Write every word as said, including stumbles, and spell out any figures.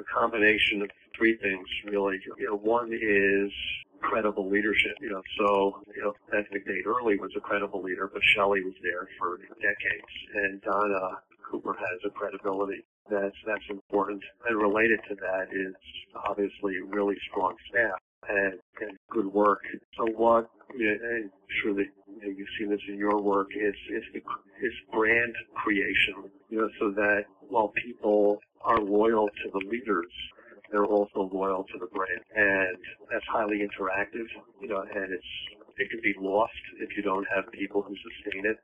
combination of three things, really. You know, one is credible leadership. You know, so, you know, Anthony Dade Early was a credible leader, but Shelley was there for decades, and Donna Cooper has a credibility. That's, that's important. And related to that is obviously really strong staff and, and good work. So what, you know, and surely you know, you've seen this in your work, is, is, the, is brand creation, you know, so that while people are loyal to the leaders, they're also loyal to the brand. And that's highly interactive, you know, and it's, it can be lost if you don't have people who sustain it.